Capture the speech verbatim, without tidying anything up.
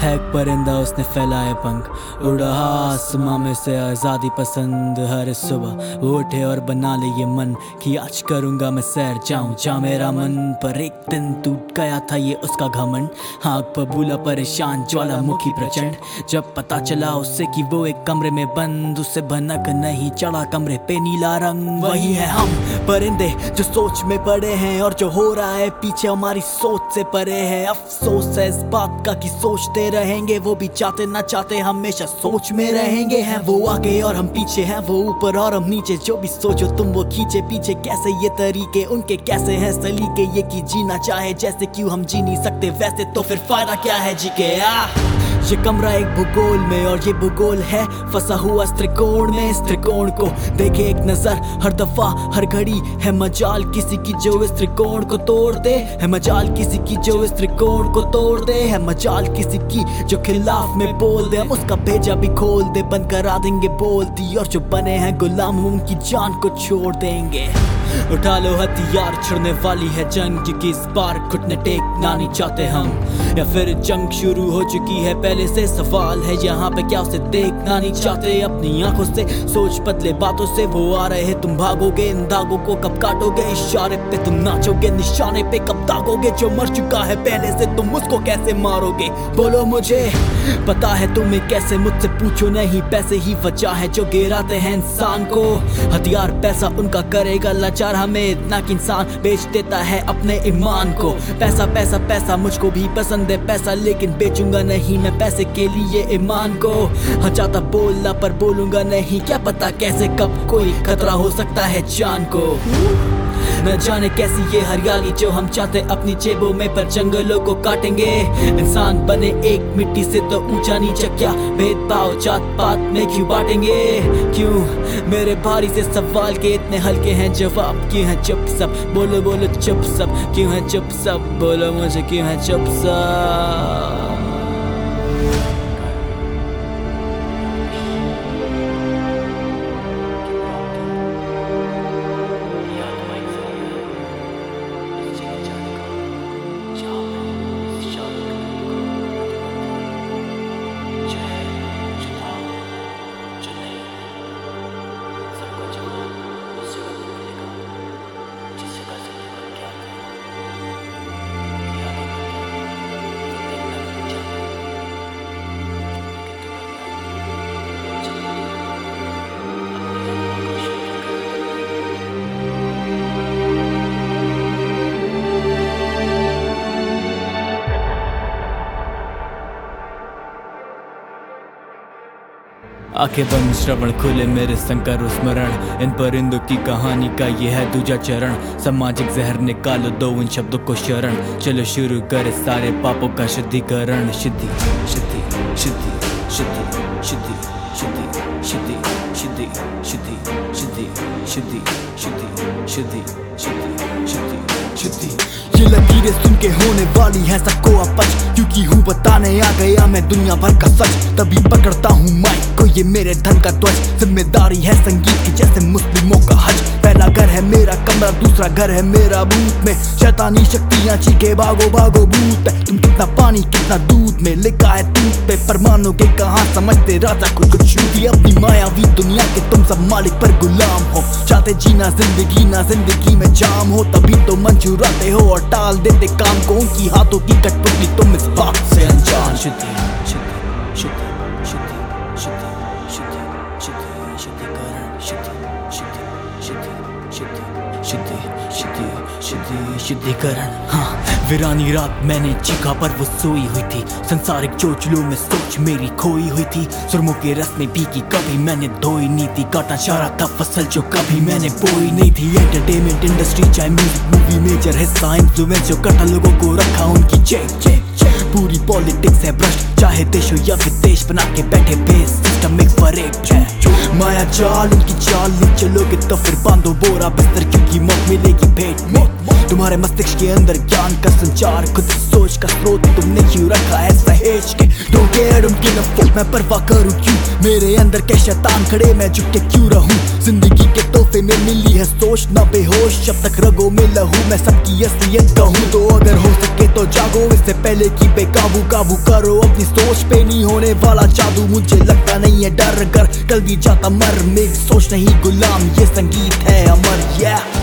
है एक परिंदा, उसने फैलाए पंख, उड़ा आसमां में से आज़ादी पसंद। हर सुबह वो उठे और बना ले ये मन कि आज करूंगा मैं सैर, जाऊं जा मेरा मन। पर एक दिन टूट गया था ये उसका घमंड, आँख पर भूला परेशान ज्वालामुखी प्रचंड। जब पता चला उससे कि वो एक कमरे में बंद, उससे भनक नहीं चढ़ा कमरे पे नीला रंग। वही है हम परिंदे जो सोच में पड़े हैं, और जो हो रहा है पीछे हमारी सोच से परे है। अफसोस है इस बात का कि सोचते रहेंगे, वो भी चाहते ना चाहते हमेशा सोच में रहेंगे। हैं वो आगे और हम पीछे, हैं वो ऊपर और हम नीचे, जो भी सोचो तुम वो खींचे पीछे। कैसे ये तरीके उनके कैसे हैं सलीके, ये कि जीना चाहे जैसे क्यों हम जी नहीं सकते वैसे, तो फिर फायदा क्या है जी के। आ ये कमरा एक भूगोल में और ये भूगोल है फंसा हुआ इस त्रिकोण में। इस त्रिकोण को देखे एक नजर हर दफा हर घड़ी, है मजाल किसी की जो इस त्रिकोण को तोड़ दे। है मजाल किसी की जो इस त्रिकोण को तोड़ दे। है मजाल किसी की जो खिलाफ में बोल दे। हम उसका भेजा भी खोल दे, बंद करा देंगे बोलती, और जो बने हैं गुलाम उनकी जान को छोड़ देंगे। उठा लो हथियार, छिड़ने वाली है जंग, क्योंकि इस बार घुटने टेकना नहीं चाहते हम, या फिर जंग शुरू हो चुकी है पहले से। सवाल है यहाँ पे क्या उसे देखना नहीं चाहते अपनी आंखों से। सोच बदले बातों से वो आ रहे, तुम भागोगे इन दागों को कब काटोगे। इशारे पे तुम नाचोगे, निशाने पे कब दागोगे। जो मर चुका है पहले से तुम उसको कैसे मारोगे। बोलो मुझे पता है तुम्हें कैसे, मुझसे पूछो नहीं। पैसे ही वजह है जो गिराते हैं इंसान को, हथियार पैसा उनका करेगा लाचार हमें इतना कि इंसान बेच देता है अपने ईमान को। पैसा पैसा पैसा मुझको भी पसंद है पैसा, लेकिन बेचूंगा नहीं मैं पैसे के लिए ईमान को। हाँ चाहता बोलना पर बोलूंगा नहीं, क्या पता कैसे कब कोई खतरा हो सकता है जान को। न जाने कैसी ये हरियाली जो हम चाहते अपनी जेबों में, पर जंगलों को काटेंगे। इंसान बने एक मिट्टी से तो ऊंचा नीचा क्या, भेदभाव जात पात में क्यों बांटेंगे। क्यों मेरे भारी से सवाल के इतने हल्के हैं जवाब, क्यों है चुप सब। बोलो बोलो चुप सब, क्यों है चुप सब। बोलो मुझे क्यों है चुप सब। आंखें बंद श्रवण खुले मेरे संकर स्मरण, इन परिंदों की कहानी का ये है दूजा चरण। सामाजिक जहर निकालो दो उन शब्दों को शरण, चलो शुरू करे सारे पापों का शुद्धिकरण। शुद्धि शुद्धि शुद्धि शुद्धि शुद्धि शुद्धि शुद्धि शुद्धि शुद्धि शुद्धि शुद्धि शुद्धि शुद्धि शुद्धि शुद्धि शुद्धि। ये लकीरें सुन के होने वाली है सबको अपच, क्योंकि हूँ बताने आ गया मैं दुनिया भर का सच। तभी पकड़ता हूँ माइक को ये मेरे धन का ध्वज, जिम्मेदारी है संगीत की जैसे मुस्लिमों का हज। पहला घर है मेरा कमरा, दूसरा घर है मेरा बूथ में शैतानी शक्तियाँ चीखे भागो भागो भूत है। तुम कितना पानी कितना दूध में लिखा है दूध पे, पर मानो के कहाँ समझते राजा खुद को छूटी अपनी मायावी दुनिया के। तुम सब मालिक पर गुलाम हो, चाहते जीना जिंदगी ना जिंदगी में जाम हो, तभी तो मन चुराते हो और टाल देते काम को। उनकी हाथों की कठपुतली तुम इस बात से अनजान। शुद्धि शुद्धि शुद्धि शुद्धि शुद्धि शुद्धि शुद्धि शुद्धिकरण। शुद्धि शुद्धि शुद्धि शुद्धि शुद्धि शुद्धि शुद्धि शुद्धिकरण। हाँ वीरानी रात मैंने चीखा पर वो सोई हुई थी, संसारिक चोचलों में सोच मेरी खोई हुई थी। सुरमों के रस में भीगी कभी मैंने धोई नहीं थी, काटा चारा था फसल जो कभी मैंने बोई नहीं थी। एंटरटेनमेंट इंडस्ट्री चाहे म्यूजिक मूवी मेजर हिस्सा, इन्फ्लुएंस जो कटा लोगों को रखा उनकी चेक चेक। पूरी पॉलिटिक्स है भ्रष्ट, चाहे देश हो या विदेश, बना के बैठे बेस सिस्टम एक परेड है। माया जाल उनकी चाल ले चलोगे तो फिर बांधो बोरा बिस्तर, क्योंकि मौत मिलेगी भेंट में। तुम्हारे मस्तिष्क के अंदर ज्ञान का संचार, खुद सोच का स्रोत तुमने क्यों रखा है सहेज के। डोंट केयर उनकी नफरत मैं परवाह करूं क्यों, मेरे अंदर के शैतान खड़े मैं झुक के क्यों रहूं। जिंदगी के तोहफे में मिली है सोच जोश ना बेहोश, जब तक रगों में लहू मैं सबकी असलियत कहूँ। तो अगर हो सके तो जागो, इससे पहले कि बेकाबू काबू करो अपनी सोच पे, नहीं होने वाला जादू। मुझे लगता नहीं है डर, अगर कल भी जाता मर, मेरी सोच नहीं गुलाम, ये संगीत है अमर। yeah